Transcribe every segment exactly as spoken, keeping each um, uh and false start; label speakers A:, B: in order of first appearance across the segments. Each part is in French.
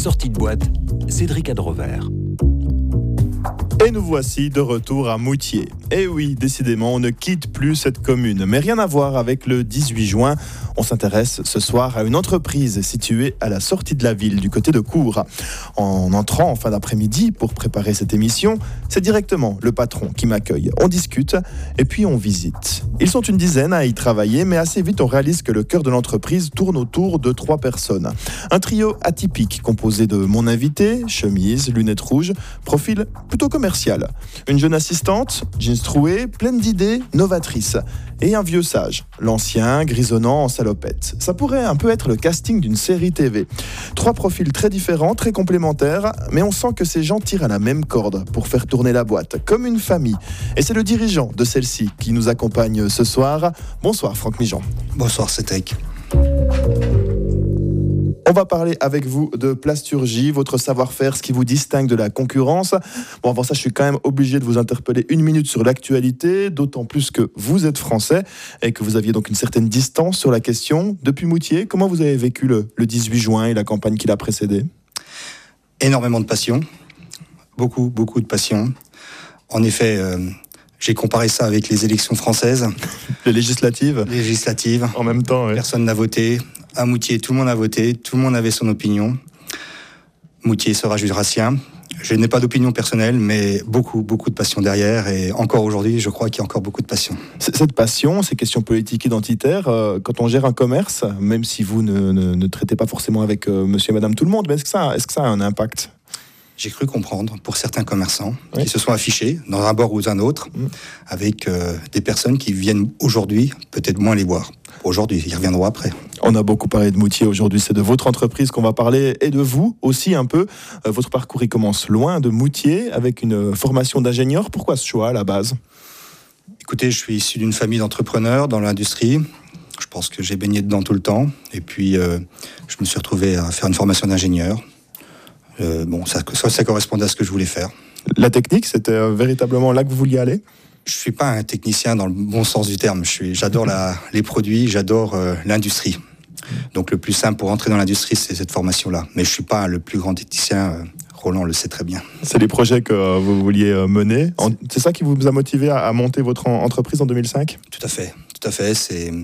A: Sortie de boîte, Cédric Adrover.
B: Et nous voici de retour à Moutier. Et oui, décidément, on ne quitte plus cette commune. Mais rien à voir avec le dix-huit juin. On s'intéresse ce soir à une entreprise située à la sortie de la ville, du côté de Cours. En entrant en fin d'après-midi pour préparer cette émission, c'est directement le patron qui m'accueille. On discute et puis on visite. Ils sont une dizaine à y travailler, mais assez vite on réalise que le cœur de l'entreprise tourne autour de trois personnes. Un trio atypique composé de mon invité, chemise, lunettes rouges, profil plutôt commercial. Une jeune assistante, jeans troués, pleine d'idées, novatrice. Et un vieux sage, l'ancien, grisonnant en salopette. Ça pourrait un peu être le casting d'une série T V. Trois profils très différents, très complémentaires, mais on sent que ces gens tirent à la même corde pour faire tourner la boîte, comme une famille. Et c'est le dirigeant de celle-ci qui nous accompagne ce soir. Bonsoir Franck Mijan.
C: Bonsoir Cédric.
B: On va parler avec vous de plasturgie, votre savoir-faire, ce qui vous distingue de la concurrence. Bon, avant ça, je suis quand même obligé de vous interpeller une minute sur l'actualité, d'autant plus que vous êtes français et que vous aviez donc une certaine distance sur la question. Depuis Moutier, comment vous avez vécu le, le dix-huit juin et la campagne qui l'a précédé ?
C: Énormément de passion, beaucoup, beaucoup de passion. En effet, euh, j'ai comparé ça avec les élections françaises.
B: Les législatives ?
C: Les législatives.
B: En même temps, oui.
C: Personne n'a voté. À Moutier, tout le monde a voté, tout le monde avait son opinion. Moutier sera jurassien. Je n'ai pas d'opinion personnelle, mais beaucoup, beaucoup de passion derrière. Et encore aujourd'hui, je crois qu'il y a encore beaucoup de passion.
B: Cette passion, ces questions politiques identitaires, euh, quand on gère un commerce, même si vous ne, ne, ne traitez pas forcément avec euh, monsieur et madame tout le monde, mais est-ce que ça, est-ce que ça a un impact ?
C: J'ai cru comprendre, pour certains commerçants,
B: oui.
C: qui se sont affichés dans un bord ou un autre, mmh. avec euh, des personnes qui viennent aujourd'hui peut-être moins les voir. Aujourd'hui, ils reviendront après.
B: On a beaucoup parlé de Moutier aujourd'hui, c'est de votre entreprise qu'on va parler et de vous aussi un peu. Euh, votre parcours, il commence loin de Moutier avec une formation d'ingénieur. Pourquoi ce choix à la base ?
C: Écoutez, je suis issu d'une famille d'entrepreneurs dans l'industrie. Je pense que j'ai baigné dedans tout le temps. Et puis, euh, je me suis retrouvé à faire une formation d'ingénieur. Euh, bon, ça, ça, ça correspondait à ce que je voulais faire.
B: La technique, c'était euh, véritablement là que vous vouliez aller ?
C: Je suis pas un technicien dans le bon sens du terme. Je suis, j'adore la, les produits, j'adore euh, l'industrie. Donc le plus simple pour entrer dans l'industrie, c'est cette formation-là. Mais je suis pas le plus grand technicien. Euh, Roland le sait très bien.
B: C'est les projets que euh, vous vouliez euh, mener. En, c'est ça qui vous a motivé à, à monter votre en, entreprise en deux mille cinq ?
C: Tout à fait, tout à fait. C'est,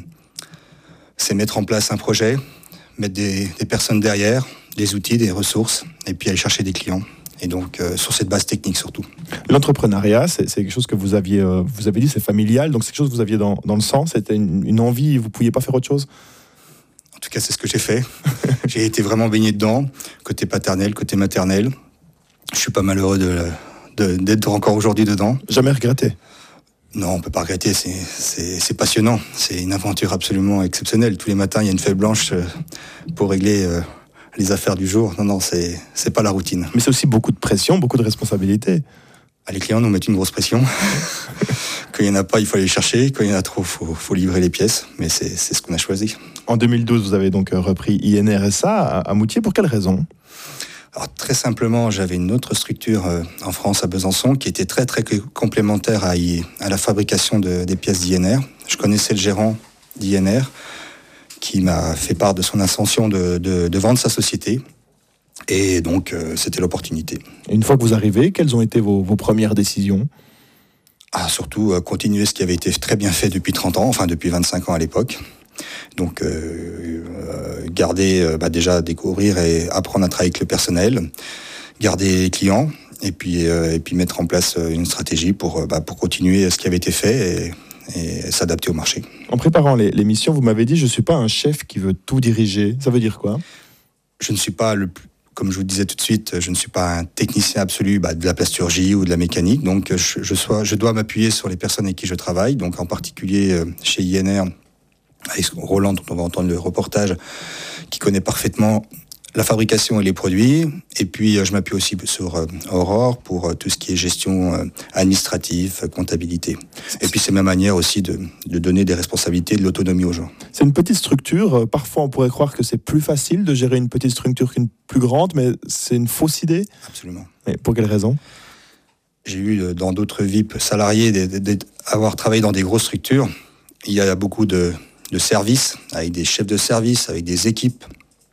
C: c'est mettre en place un projet, mettre des, des personnes derrière, des outils, des ressources, et puis aller chercher des clients. Et donc, euh, sur cette base technique surtout. L'entrepreneuriat,
B: c'est, c'est quelque chose que vous aviez, euh, vous avez dit, c'est familial, donc c'est quelque chose que vous aviez dans, dans le sang, c'était une, une envie, vous ne pouviez pas faire autre chose ?
C: En tout cas, c'est ce que j'ai fait. J'ai été vraiment baigné dedans, côté paternel, côté maternel. Je ne suis pas malheureux de, de, d'être encore aujourd'hui dedans.
B: Jamais regretté ?
C: Non, on ne peut pas regretter, c'est, c'est, c'est passionnant. C'est une aventure absolument exceptionnelle. Tous les matins, il y a une feuille blanche pour régler... Euh, les affaires du jour. Non, non, c'est, c'est pas la routine.
B: Mais c'est aussi beaucoup de pression, beaucoup de responsabilités.
C: Ah, les clients nous mettent une grosse pression. Quand il n'y en a pas, il faut aller les chercher. Quand il y en a trop, il faut, faut livrer les pièces. Mais c'est, c'est ce qu'on a choisi.
B: En deux mille douze, vous avez donc repris I N R S A à, à Moutier. Pour quelle raison ?
C: Alors, très simplement, j'avais une autre structure euh, en France, à Besançon, qui était très, très complémentaire à, à la fabrication de, des pièces d'I N R. Je connaissais le gérant d'I N R, qui m'a fait part de son intention de, de, de vendre sa société. Et donc, euh, c'était l'opportunité.
B: Et une fois que vous arrivez, quelles ont été vos, vos premières décisions ?
C: Ah, surtout, euh, continuer ce qui avait été très bien fait depuis trente ans, enfin depuis vingt-cinq ans à l'époque. Donc, euh, euh, garder, euh, bah, déjà découvrir et apprendre à travailler avec le personnel, garder les clients, et puis, euh, et puis mettre en place une stratégie pour, bah, pour continuer ce qui avait été fait et, et s'adapter au marché.
B: En préparant les, l'émission, vous m'avez dit « je ne suis pas un chef qui veut tout diriger ». Ça veut dire quoi ?
C: Je ne suis pas, le, comme je vous le disais tout de suite, je ne suis pas un technicien absolu bah, de la plasturgie ou de la mécanique. Donc je, je, sois, je dois m'appuyer sur les personnes avec qui je travaille. Donc en particulier euh, chez I N R, avec Roland, dont on va entendre le reportage, qui connaît parfaitement la fabrication et les produits. Et puis, euh, je m'appuie aussi sur euh, Aurore pour euh, tout ce qui est gestion euh, administrative, comptabilité. Et puis, c'est ma manière aussi de, de donner des responsabilités, de l'autonomie aux gens.
B: C'est une petite structure. Parfois, on pourrait croire que c'est plus facile de gérer une petite structure qu'une plus grande, mais c'est une fausse idée.
C: Absolument.
B: Mais pour quelle raison ?
C: J'ai eu, dans d'autres vies salariées, d'avoir travaillé dans des grosses structures. Il y a beaucoup de, de services, avec des chefs de service, avec des équipes.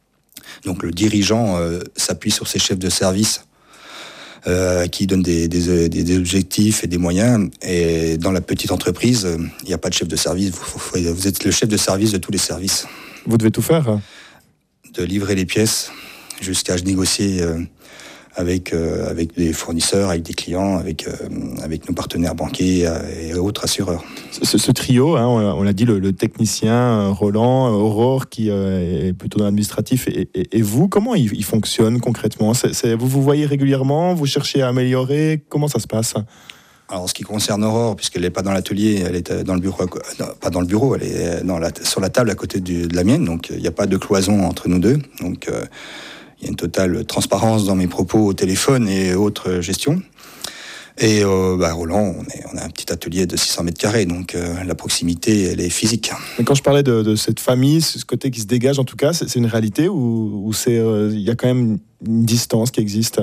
C: Donc le dirigeant euh, s'appuie sur ses chefs de service euh, qui donnent des, des, des objectifs et des moyens. Et dans la petite entreprise, il euh, n'y a pas de chef de service. Vous, vous, vous êtes le chef de service de tous les services.
B: Vous devez tout faire.
C: De livrer les pièces jusqu'à négocier euh, avec, euh, avec des fournisseurs, avec des clients, avec, euh, avec nos partenaires banquiers et autres assureurs.
B: Ce, ce trio, hein, on l'a dit, le, le technicien Roland, Aurore, qui euh, est plutôt dans l'administratif, et, et, et vous, comment il, il fonctionne concrètement? c'est, c'est, Vous vous voyez régulièrement? Vous cherchez à améliorer? Comment ça se passe?
C: Alors, en ce qui concerne Aurore, puisqu'elle n'est pas dans l'atelier, elle est dans le bureau, non, pas dans le bureau, elle est dans la, sur la table à côté du, de la mienne, donc il n'y a pas de cloison entre nous deux. Donc, euh, il y a une totale transparence dans mes propos au téléphone et autres gestions. Et euh, bah, Roland, on, est, on a un petit atelier de six cents mètres carrés, donc euh, la proximité, elle est physique.
B: Mais quand je parlais de, de cette famille, ce côté qui se dégage, en tout cas, c'est, c'est une réalité ou, ou c'est, euh, y a quand même une distance qui existe?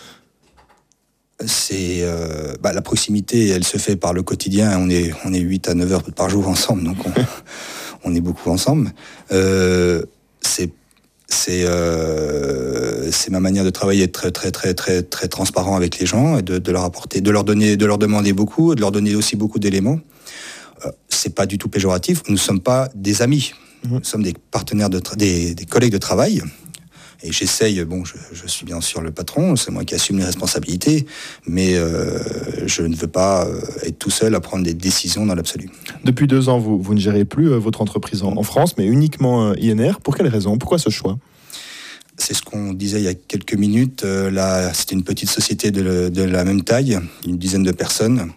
C: C'est euh, bah, la proximité, elle se fait par le quotidien. On est, on est huit à neuf heures par jour ensemble, donc on, on est beaucoup ensemble. Euh, c'est C'est, euh, c'est ma manière de travailler, être très très très très très transparent avec les gens et de, de leur apporter, de leur donner, de leur demander beaucoup, de leur donner aussi beaucoup d'éléments. Euh, c'est pas du tout péjoratif. Nous ne sommes pas des amis. Mmh. Nous sommes des partenaires de tra- des, des collègues de travail. Et j'essaye. Bon, je, je suis bien sûr le patron. C'est moi qui assume les responsabilités, mais euh, je ne veux pas euh, être tout seul à prendre des décisions dans l'absolu.
B: Depuis deux ans, vous, vous ne gérez plus euh, votre entreprise en, en France, mais uniquement euh, I N R. Pour quelle raison? Pourquoi ce choix?
C: C'est ce qu'on disait il y a quelques minutes. Euh, là, c'était une petite société de, de la même taille, une dizaine de personnes.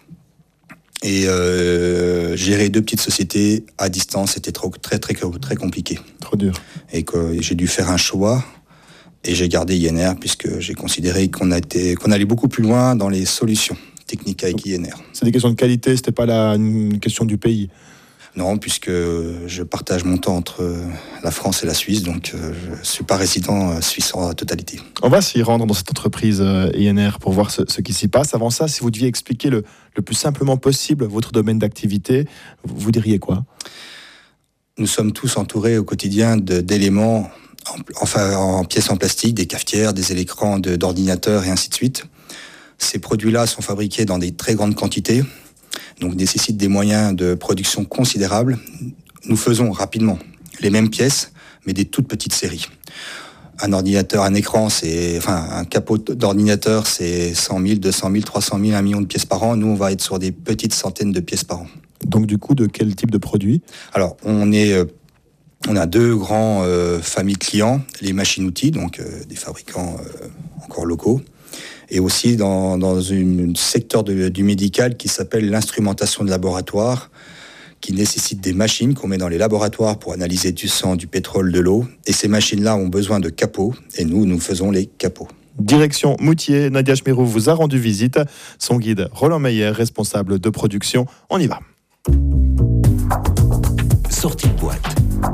C: Et euh, gérer deux petites sociétés à distance, c'était trop, très, très, très compliqué.
B: Trop dur.
C: Et que j'ai dû faire un choix. Et j'ai gardé I N R puisque j'ai considéré qu'on, a été, qu'on allait beaucoup plus loin dans les solutions techniques avec I N R.
B: C'est des questions de qualité, c'était pas la, une question du pays?
C: Non, puisque je partage mon temps entre la France et la Suisse, donc je ne suis pas résident suisse en totalité.
B: On va s'y rendre dans cette entreprise I N R pour voir ce, ce qui s'y passe. Avant ça, si vous deviez expliquer le, le plus simplement possible votre domaine d'activité, vous, vous diriez quoi?
C: Nous sommes tous entourés au quotidien de, d'éléments En, enfin, en pièces en plastique, des cafetières, des écrans de, d'ordinateurs et ainsi de suite. Ces produits-là sont fabriqués dans des très grandes quantités, donc nécessitent des moyens de production considérables. Nous faisons rapidement les mêmes pièces, mais des toutes petites séries. Un ordinateur, un écran, c'est, enfin, un capot d'ordinateur, c'est cent mille, deux cent mille, trois cent mille, un million de pièces par an. Nous, on va être sur des petites centaines de pièces par an.
B: Donc, du coup, de quel type de produit?
C: Alors, on est... Euh, On a deux grands euh, familles clients, les machines-outils, donc euh, des fabricants euh, encore locaux, et aussi dans, dans un secteur de, du médical qui s'appelle l'instrumentation de laboratoire, qui nécessite des machines qu'on met dans les laboratoires pour analyser du sang, du pétrole, de l'eau. Et ces machines-là ont besoin de capots, et nous, nous faisons les capots.
B: Direction Moutier, Nadia Schmirou vous a rendu visite. Son guide, Roland Meyer, responsable de production. On y va.
A: Sortie de boîte.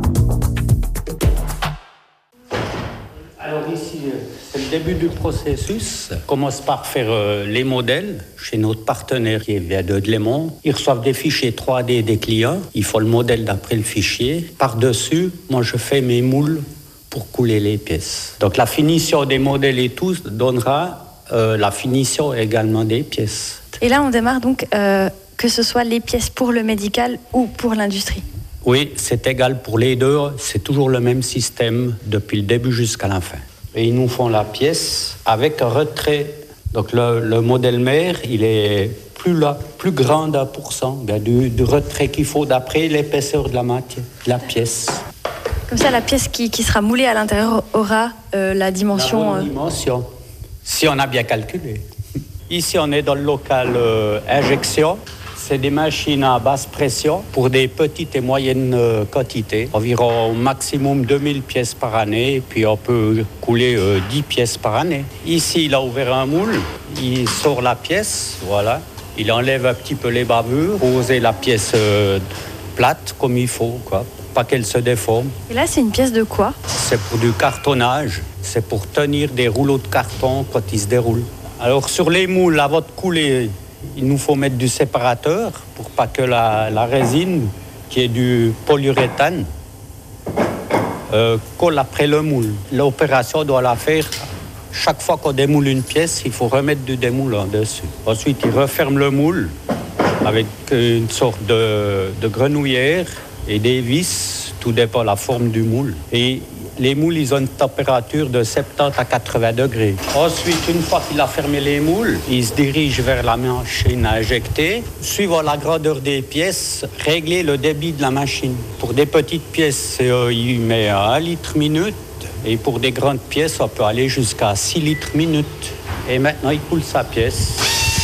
D: Alors ici, c'est le début du processus. On commence par faire euh, les modèles chez notre partenaire qui vient de Lémont. Ils reçoivent des fichiers trois D des clients. Il faut le modèle d'après le fichier. Par-dessus, moi je fais mes moules pour couler les pièces. Donc la finition des modèles et tout donnera euh, la finition également des pièces.
E: Et là, on démarre donc euh, que ce soit les pièces pour le médical ou pour l'industrie.
D: Oui, c'est égal pour les deux. C'est toujours le même système depuis le début jusqu'à la fin. Et ils nous font la pièce avec un retrait. Donc le, le modèle mère, il est plus, là, plus grand d'un pour cent du, du retrait qu'il faut d'après l'épaisseur de la matière, de la pièce.
E: Comme ça, la pièce qui, qui sera moulée à l'intérieur aura euh, la dimension...
D: La bonne dimension, si on a bien calculé. Ici, on est dans le local euh, injection. C'est des machines à basse pression pour des petites et moyennes euh, quantités. Environ au maximum deux mille pièces par année. Et puis on peut couler euh, dix pièces par année. Ici, il a ouvert un moule. Il sort la pièce, voilà. Il enlève un petit peu les bavures, poser la pièce euh, plate comme il faut, quoi. Pas qu'elle se déforme.
E: Et là, c'est une pièce de quoi?
D: C'est pour du cartonnage. C'est pour tenir des rouleaux de carton quand ils se déroulent. Alors sur les moules, à votre coulée, il nous faut mettre du séparateur pour pas que la, la résine, qui est du polyuréthane, euh, colle après le moule. L'opération on doit la faire. Chaque fois qu'on démoule une pièce, il faut remettre du démoulant dessus. Ensuite, il referme le moule avec une sorte de, de grenouillère et des vis, tout dépend de la forme du moule. Et les moules, ils ont une température de soixante-dix à quatre-vingts degrés. Ensuite, une fois qu'il a fermé les moules, il se dirige vers la machine à injecter. Suivant la grandeur des pièces, régler le débit de la machine. Pour des petites pièces, euh, il met à un litre minute. Et pour des grandes pièces, on peut aller jusqu'à six litres minute. Et maintenant, il coule sa pièce.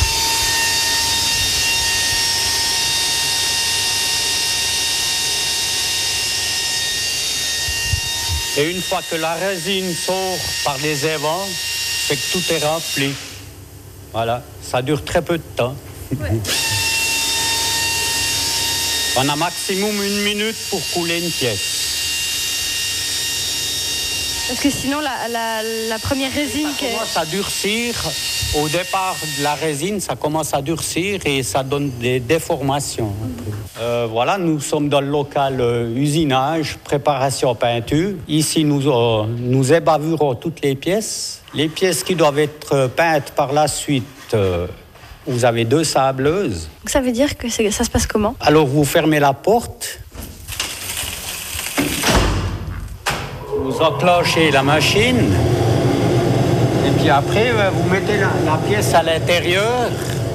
D: Et une fois que la résine sort par les évents, c'est que tout est rempli. Voilà, ça dure très peu de temps. Ouais. On a maximum une minute pour couler une pièce.
E: Parce que sinon, la, la, la première résine...
D: Ça commence à durcir. Au départ de la résine, ça commence à durcir et ça donne des déformations. Euh, voilà, nous sommes dans le local euh, usinage, préparation peinture. Ici, nous, euh, nous ébavurons toutes les pièces. Les pièces qui doivent être peintes par la suite, euh, vous avez deux sableuses.
E: Donc ça veut dire que c'est, ça se passe comment?
D: Alors, vous fermez la porte. Vous enclenchez la machine et puis après vous mettez la, la pièce à l'intérieur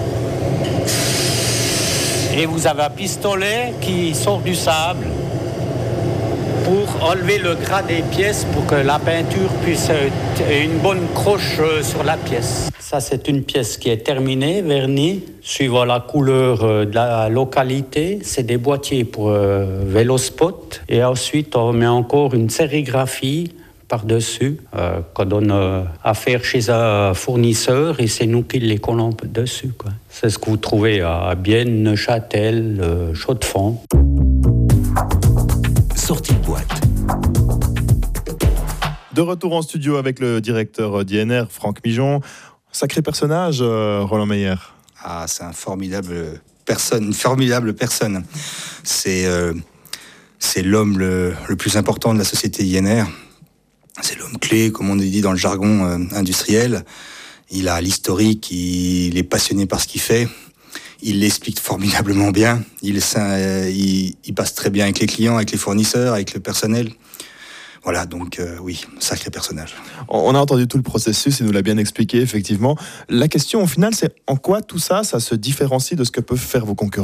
D: et vous avez un pistolet qui sort du sable pour enlever le gras des pièces pour que la peinture puisse être une bonne croche sur la pièce. Ça, c'est une pièce qui est terminée, vernie, suivant la couleur de la localité. C'est des boîtiers pour euh, Vélospot. Et ensuite, on met encore une sérigraphie par-dessus euh, qu'on donne euh, à faire chez un fournisseur et c'est nous qui les collons dessus, quoi. C'est ce que vous trouvez à Bienne, Neuchâtel, euh, Chaux-de-Fonds.
A: Sortie de boîte.
B: De retour en studio avec le directeur d'I N R, Franck Mijon. Sacré personnage, euh, Roland Meyer.
C: Ah, c'est un formidable personne, une formidable personne. C'est, euh, c'est l'homme le, le plus important de la société I N R. C'est l'homme clé, comme on dit dans le jargon euh, industriel. Il a l'historique, il est passionné par ce qu'il fait. Il l'explique formidablement bien. Il, euh, il, il passe très bien avec les clients, avec les fournisseurs, avec le personnel. Voilà, donc euh, oui, sacré personnage.
B: On a entendu tout le processus, il nous l'a bien expliqué, effectivement. La question, au final, c'est en quoi tout ça, ça se différencie de ce que peuvent faire vos concurrents ?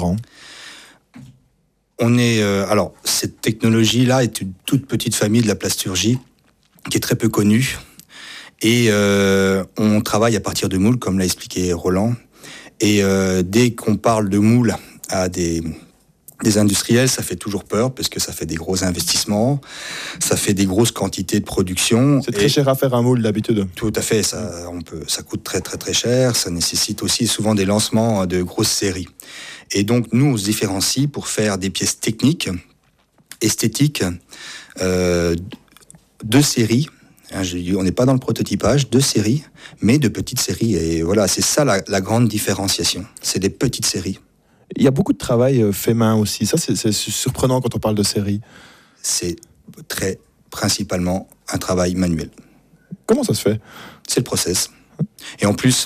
C: On est, euh, alors, cette technologie-là est une toute petite famille de la plasturgie, qui est très peu connue. Et euh, on travaille à partir de moules, comme l'a expliqué Roland. Et euh, dès qu'on parle de moules à des... Des industriels, ça fait toujours peur parce que ça fait des gros investissements, ça fait des grosses quantités de production.
B: C'est très cher à faire un moule d'habitude.
C: Tout à fait, ça, on peut, ça coûte très très très cher, ça nécessite aussi souvent des lancements de grosses séries. Et donc nous, on se différencie pour faire des pièces techniques, esthétiques, euh, de séries. Hein, on n'est pas dans le prototypage, de séries, mais de petites séries. Et voilà, c'est ça la, la grande différenciation, c'est des petites séries.
B: Il y a beaucoup de travail fait main aussi. Ça, c'est, c'est surprenant quand on parle de série.
C: C'est très principalement un travail manuel.
B: Comment ça se fait ?
C: C'est le process. Et en plus,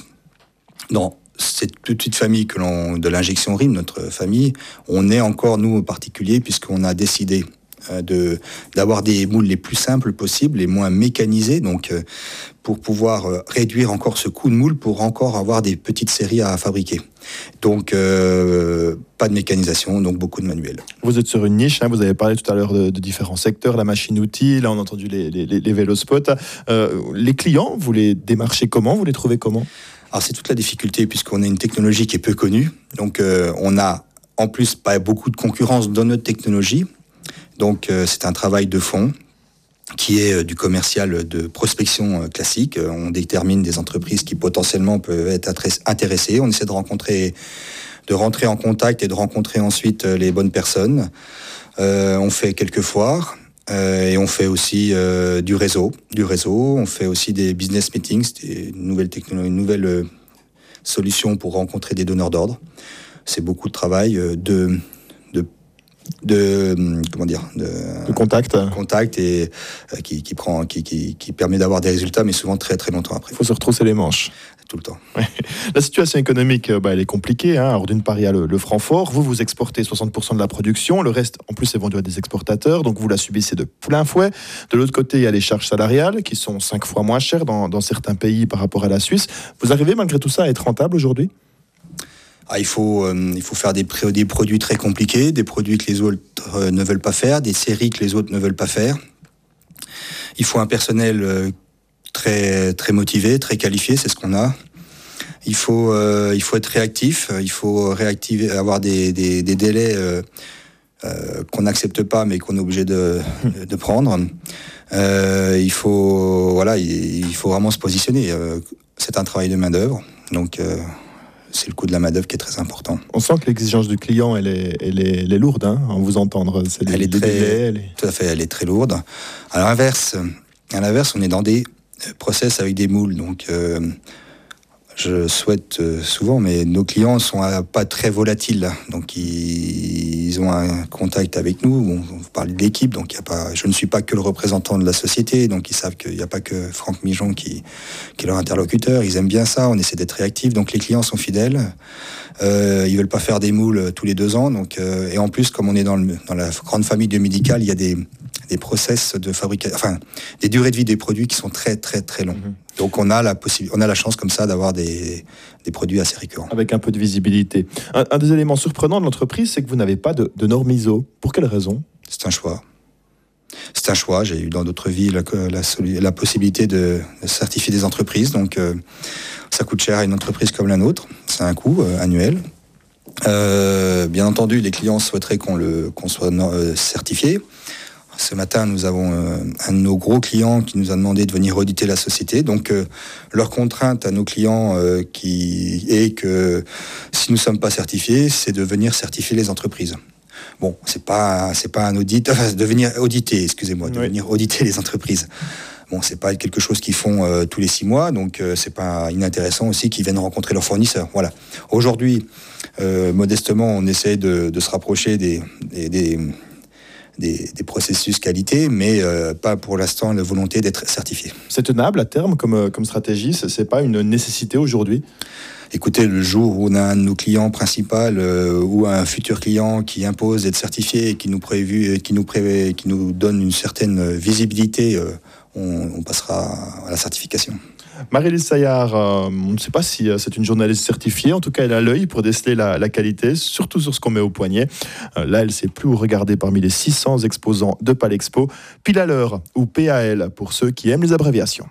C: dans cette petite famille que l'on, de l'injection R I M, notre famille, on est encore, nous, particuliers, puisqu'on a décidé de, d'avoir des moules les plus simples possibles, les moins mécanisés, donc euh, pour pouvoir euh, réduire encore ce coût de moule, pour encore avoir des petites séries à fabriquer. Donc, euh, pas de mécanisation, donc beaucoup de manuel.
B: Vous êtes sur une niche, hein, vous avez parlé tout à l'heure de, de différents secteurs, la machine-outil, là on a entendu les, les, les Vélospots. Euh, les clients, vous les démarchez comment ? Vous les trouvez comment ?
C: Alors c'est toute la difficulté, puisqu'on a une technologie qui est peu connue, donc euh, on a en plus pas beaucoup de concurrence dans notre technologie. Donc euh, c'est un travail de fond qui est euh, du commercial de prospection euh, classique. Euh, on détermine des entreprises qui potentiellement peuvent être intéressées. On essaie de rencontrer, de rentrer en contact et de rencontrer ensuite euh, les bonnes personnes. Euh, on fait quelques foires euh, et on fait aussi euh, du réseau, du réseau. On fait aussi des business meetings, des nouvelles technologies, une nouvelle euh, solution pour rencontrer des donneurs d'ordre. C'est beaucoup de travail euh, de de comment dire de,
B: de contact,
C: contact et euh, qui, qui prend, qui, qui, qui permet d'avoir des résultats, mais souvent très très longtemps après.
B: Il faut se retrousser les manches.
C: Tout le temps.
B: Ouais. La situation économique, bah, elle est compliquée. Hein. Alors, d'une part, il y a le, le franc fort. Vous, vous exportez soixante pour cent de la production. Le reste, en plus, est vendu à des exportateurs. Donc, vous la subissez de plein fouet. De l'autre côté, il y a les charges salariales qui sont cinq fois moins chères dans, dans certains pays par rapport à la Suisse. Vous arrivez, malgré tout ça, à être rentable aujourd'hui ?
C: Ah, il, faut, euh, il faut faire des, des produits très compliqués, des produits que les autres euh, ne veulent pas faire, des séries que les autres ne veulent pas faire. Il faut un personnel euh, très, très motivé, très qualifié, c'est ce qu'on a. Il faut, euh, il faut être réactif, il faut réactiver, avoir des, des, des délais euh, euh, qu'on n'accepte pas mais qu'on est obligé de, de prendre. Euh, il, faut, voilà, il, il faut vraiment se positionner. Euh, c'est un travail de main-d'œuvre, donc euh, c'est le coût de la main-d'œuvre qui est très important.
B: On sent que l'exigence du client, elle est, elle est, elle est lourde, hein, en vous entendre. C'est
C: elle, est très, délais, elle est... Tout à fait, elle est très lourde. À l'inverse, à l'inverse on est dans des process avec des moules, donc... Euh, je souhaite souvent, mais nos clients sont pas très volatiles, donc ils, ils ont un contact avec nous. On, on parle d'équipe, donc y a pas, je ne suis pas que le représentant de la société, donc ils savent qu'il n'y a pas que Franck Mijon qui, qui est leur interlocuteur. Ils aiment bien ça, on essaie d'être réactifs, donc les clients sont fidèles. Euh, ils veulent pas faire des moules tous les deux ans, donc euh, et en plus, comme on est dans, le, dans la grande famille du médical, il y a des des process de fabrication, enfin des durées de vie des produits qui sont très très très longs. Mmh. Donc on a la possibilité, on a la chance comme ça d'avoir des, des produits assez récurrents.
B: Avec un peu de visibilité. Un, un des éléments surprenants de l'entreprise, c'est que vous n'avez pas de, de normes I S O. Pour quelle raison ?
C: C'est un choix. C'est un choix. J'ai eu dans d'autres vies la, la, la possibilité de, de certifier des entreprises. Donc euh, ça coûte cher à une entreprise comme la nôtre. C'est un coût euh, annuel. Euh, bien entendu, les clients souhaiteraient qu'on, le, qu'on soit euh, certifié. Ce matin, nous avons euh, un de nos gros clients qui nous a demandé de venir auditer la société. Donc, euh, leur contrainte à nos clients euh, qui est que si nous ne sommes pas certifiés, c'est de venir certifier les entreprises. Bon, c'est pas, c'est pas un audit, enfin, de venir auditer, excusez-moi, de oui. venir auditer les entreprises. Bon, c'est pas quelque chose qu'ils font euh, tous les six mois, donc euh, c'est pas inintéressant aussi qu'ils viennent rencontrer leurs fournisseurs. Voilà. Aujourd'hui, euh, modestement, on essaie de, de se rapprocher des, des, des Des, des processus qualité, mais euh, pas pour l'instant la volonté d'être certifié.
B: C'est tenable à terme comme, comme stratégie, ce n'est pas une nécessité aujourd'hui ?
C: Écoutez, le jour où on a un de nos clients principaux euh, ou un futur client qui impose d'être certifié et qui nous, prévu, qui nous, pré, qui nous donne une certaine visibilité, euh, on, on passera à la certification.
B: Marie-Lise Saillard, euh, on ne sait pas si euh, c'est une journaliste certifiée, en tout cas elle a l'œil pour déceler la, la qualité, surtout sur ce qu'on met au poignet. Euh, là, elle ne sait plus où regarder parmi les six cents exposants de Palexpo. Pile à l'heure, ou P A L pour ceux qui aiment les abréviations.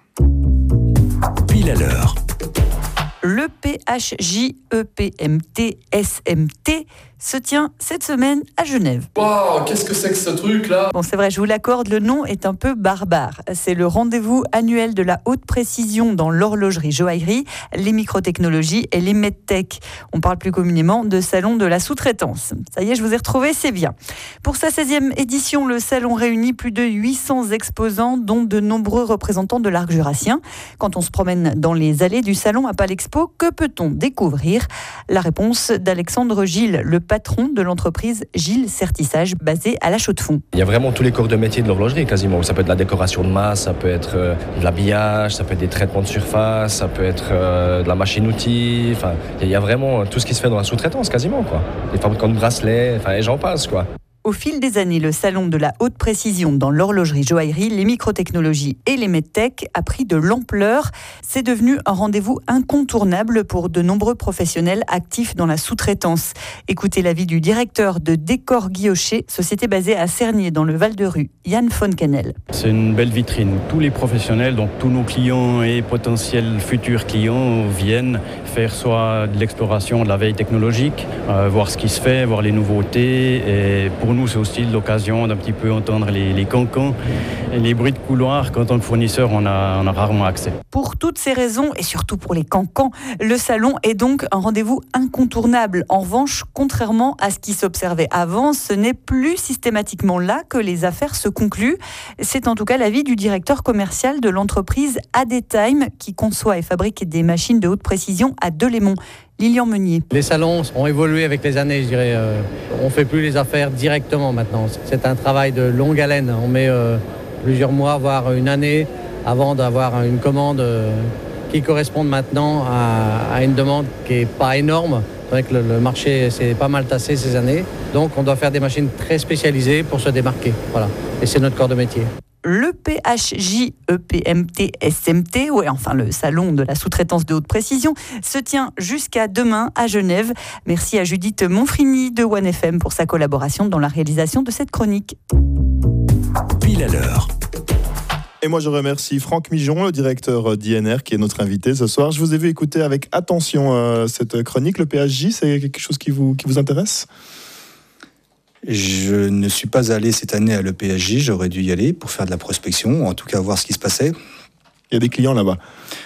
A: Pile à l'heure.
F: Le P H J E P M T S M T se tient cette semaine à Genève.
G: Waouh, qu'est-ce que c'est que ce truc-là ?
F: Bon, c'est vrai, je vous l'accorde, le nom est un peu barbare. C'est le rendez-vous annuel de la haute précision dans l'horlogerie joaillerie, les microtechnologies et les medtech. On parle plus communément de salon de la sous-traitance. Ça y est, je vous ai retrouvé, c'est bien. Pour sa seizième édition, le salon réunit plus de huit cents exposants, dont de nombreux représentants de l'arc jurassien. Quand on se promène dans les allées du salon à Palexpo, que peut-on découvrir ? La réponse d'Alexandre Gilles, le patron de l'entreprise Gilles Certissage, basée à La Chaux-de-Fonds.
H: Il y a vraiment tous les corps de métier de l'horlogerie quasiment. Ça peut être de la décoration de masse, ça peut être euh, de l'habillage, ça peut être des traitements de surface, ça peut être euh, de la machine-outil. Enfin, il y a vraiment tout ce qui se fait dans la sous-traitance quasiment, quoi. Les fabricants de bracelets, enfin, et j'en passe, quoi.
F: Au fil des années, le salon de la haute précision dans l'horlogerie joaillerie, les microtechnologies et les medtech a pris de l'ampleur. C'est devenu un rendez-vous incontournable pour de nombreux professionnels actifs dans la sous-traitance. Écoutez l'avis du directeur de Décor Guillochet, société basée à Cernier dans le Val-de-Rue, Yann Fonkenel.
I: C'est une belle vitrine. Tous les professionnels, donc tous nos clients et potentiels futurs clients viennent faire soit de l'exploration, de la veille technologique, euh, voir ce qui se fait, voir les nouveautés. Et pour nous, c'est aussi l'occasion d'un petit peu entendre les, les cancans et les bruits de couloir qu'en tant que fournisseur, on a, on a rarement accès.
F: Pour toutes ces raisons, et surtout pour les cancans, le salon est donc un rendez-vous incontournable. En revanche, contrairement à ce qui s'observait avant, ce n'est plus systématiquement là que les affaires se concluent. C'est en tout cas l'avis du directeur commercial de l'entreprise A D Time, qui conçoit et fabrique des machines de haute précision à Delémont. Lilian Meunier.
J: Les salons ont évolué avec les années, je dirais. Euh, on ne fait plus les affaires directement maintenant. C'est un travail de longue haleine. On met euh, plusieurs mois, voire une année, avant d'avoir une commande euh, qui corresponde maintenant à, à une demande qui n'est pas énorme. C'est vrai que le, le marché s'est pas mal tassé ces années. Donc on doit faire des machines très spécialisées pour se démarquer. Voilà. Et c'est notre corps de métier.
F: Le P H J E P M T S M T, ouais, enfin le salon de la sous-traitance de haute précision, se tient jusqu'à demain à Genève. Merci à Judith Monfrini de One F M pour sa collaboration dans la réalisation de cette chronique.
A: Pile à l'heure.
B: Et moi, je remercie Franck Mijon, le directeur d'I N R, qui est notre invité ce soir. Je vous ai vu écouter avec attention euh, cette chronique. Le P H J, c'est quelque chose qui vous, qui vous intéresse ?
C: Je ne suis pas allé cette année à l'E P H J, j'aurais dû y aller pour faire de la prospection, en tout cas voir ce qui se passait.
B: Il y a des clients là-bas ?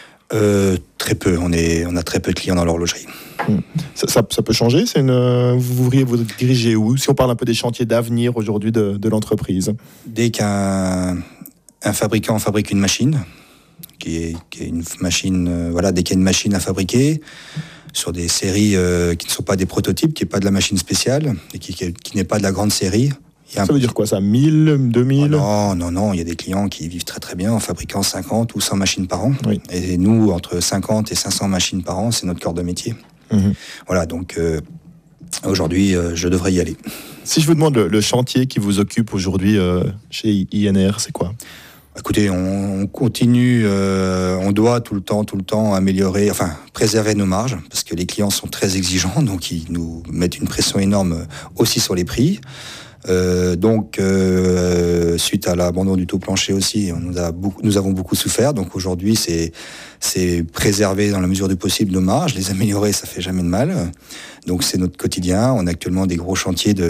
C: euh, Très peu, on, est, on a très peu de clients dans l'horlogerie.
B: Hum. Ça, ça, ça peut changer, c'est une, vous voudriez vous diriger où ? Si on parle un peu des chantiers d'avenir aujourd'hui de, de l'entreprise.
C: Dès qu'un un fabricant fabrique une machine, qui est, qui est une machine, euh, voilà, dès qu'il y a une machine à fabriquer, sur des séries euh, qui ne sont pas des prototypes, qui n'est pas de la machine spéciale, et qui, qui, qui n'est pas de la grande série. Il y a
B: ça veut dire quoi ça ? mille, deux mille ?
C: Oh non, non, non, il y a des clients qui vivent très très bien en fabriquant cinquante ou cent machines par an.
B: Oui.
C: Et nous, entre cinquante et cinq cents machines par an, c'est notre corps de métier. Mmh. Voilà, donc euh, aujourd'hui, euh, je devrais y aller.
B: Si je vous demande le, le chantier qui vous occupe aujourd'hui euh, chez I N R, c'est quoi ?
C: Écoutez, on continue, euh, on doit tout le temps, tout le temps améliorer, enfin préserver nos marges, parce que les clients sont très exigeants, donc ils nous mettent une pression énorme aussi sur les prix. Euh, donc, euh, suite à l'abandon du taux plancher aussi, on nous, a beaucoup, nous avons beaucoup souffert. Donc aujourd'hui, c'est, c'est préserver dans la mesure du possible nos marges, les améliorer, ça fait jamais de mal. Donc c'est notre quotidien. On a actuellement des gros chantiers de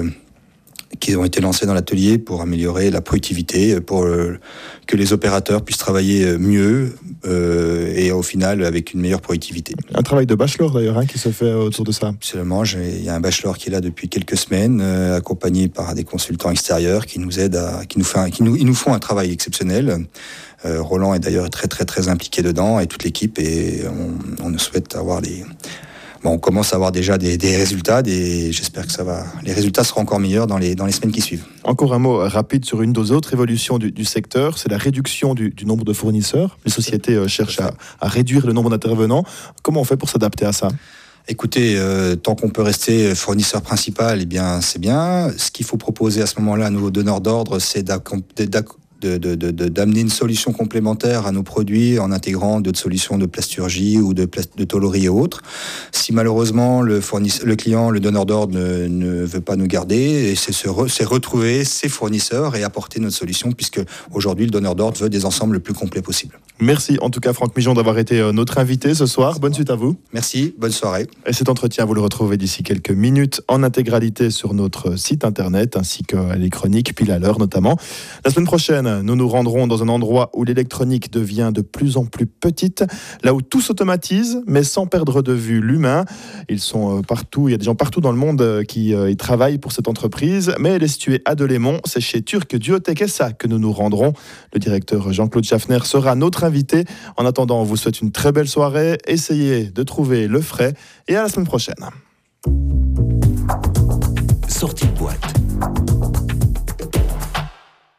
C: qui ont été lancés dans l'atelier pour améliorer la productivité, pour euh, que les opérateurs puissent travailler mieux euh, et au final avec une meilleure productivité.
B: Un travail de bachelor d'ailleurs hein, qui se fait autour de ça.
C: Absolument, il y a un bachelor qui est là depuis quelques semaines, euh, accompagné par des consultants extérieurs qui nous aident, à, qui nous, fait un, qui nous, ils nous font un travail exceptionnel. Euh, Roland est d'ailleurs très très très impliqué dedans et toute l'équipe et on, on souhaite avoir les... Bon, on commence à avoir déjà des, des résultats, des, j'espère que ça va. Les résultats seront encore meilleurs dans les, dans les semaines qui suivent.
B: Encore un mot rapide sur une des autres évolutions du, du secteur, c'est la réduction du, du nombre de fournisseurs. Les sociétés euh, cherchent à, à réduire le nombre d'intervenants. Comment on fait pour s'adapter à ça ?
C: Écoutez, euh, tant qu'on peut rester fournisseur principal, eh bien, c'est bien. Ce qu'il faut proposer à ce moment-là à nos donneurs d'ordre, c'est d'accompagner De, de, de, de, d'amener une solution complémentaire à nos produits en intégrant d'autres solutions de plasturgie ou de, plas- de tôlerie et autres. Si malheureusement le, fournisseur, le client, le donneur d'ordre ne, ne veut pas nous garder, c'est, se re, c'est retrouver ses fournisseurs et apporter notre solution puisque aujourd'hui le donneur d'ordre veut des ensembles le plus complets possible.
B: Merci en tout cas Franck Mijon d'avoir été notre invité ce soir. Merci bonne suite à vous.
C: Merci, bonne soirée.
B: Et cet entretien, vous le retrouvez d'ici quelques minutes en intégralité sur notre site internet ainsi que les chroniques pile à l'heure notamment. La semaine prochaine, nous nous rendrons dans un endroit où l'électronique devient de plus en plus petite, là où tout s'automatise, mais sans perdre de vue l'humain. Ils sont partout, il y a des gens partout dans le monde qui y travaillent pour cette entreprise, mais elle est située à Delémont, c'est chez Turk Duotech S A que nous nous rendrons. Le directeur Jean-Claude Schaffner sera notre invité. En attendant, on vous souhaite une très belle soirée, essayez de trouver le frais et à la semaine prochaine.
A: Sortie de boîte.